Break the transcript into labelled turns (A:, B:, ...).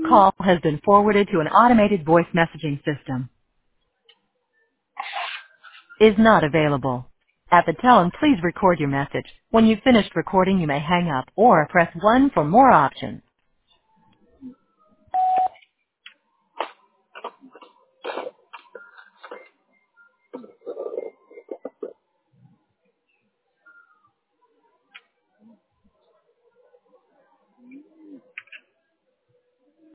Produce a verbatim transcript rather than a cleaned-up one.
A: call has been forwarded to an automated voice messaging system. Is not available. At the tone, please record your message. When you've finished recording, you may hang up or press one for more options.